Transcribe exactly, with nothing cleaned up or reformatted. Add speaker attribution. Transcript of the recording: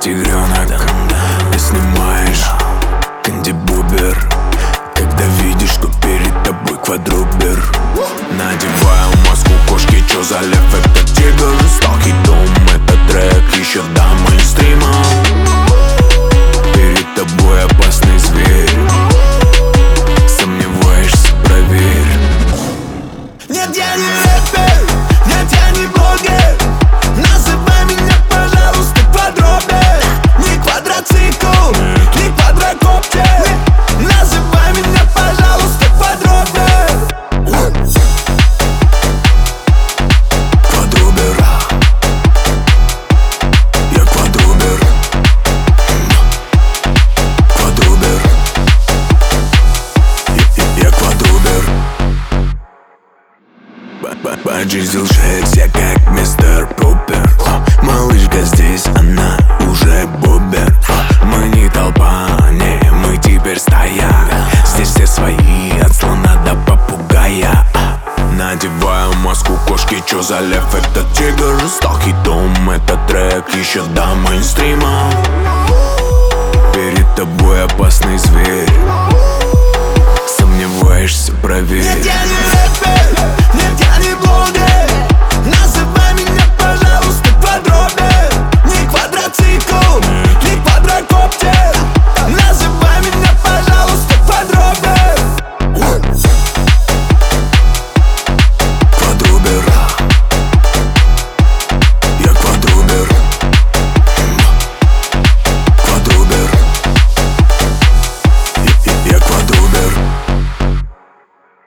Speaker 1: тигренок, ты снимаешь кандибубер, когда видишь, что перед тобой квадрубер. Надеваю маску кошки, чё за лев, это тигр. Жестокий дом, это трек еще до мейнстрима. Перед тобой опасный зверь, сомневаешься, проверь.
Speaker 2: Нет, я не рэпер, нет, я не блогер. Называй меня, пожалуйста, квадробер. Не квадроцикл, не квадрокоптер. Называй меня, пожалуйста, квадробер.
Speaker 1: Квадрубер, я квадрубер. Квадрубер, я, я квадрубер. Поджизил шесть, я как мистер Поппер. Малышка здесь, она уже бубер. Мы не толпа, не, мы теперь стая. Здесь все свои, от слона до попугая. Надеваю маску кошки, чё за лев, это тигр. Жестокий дом, это трек еще до мейнстрима. Перед тобой опасный зверь, сомневаешься, проверь.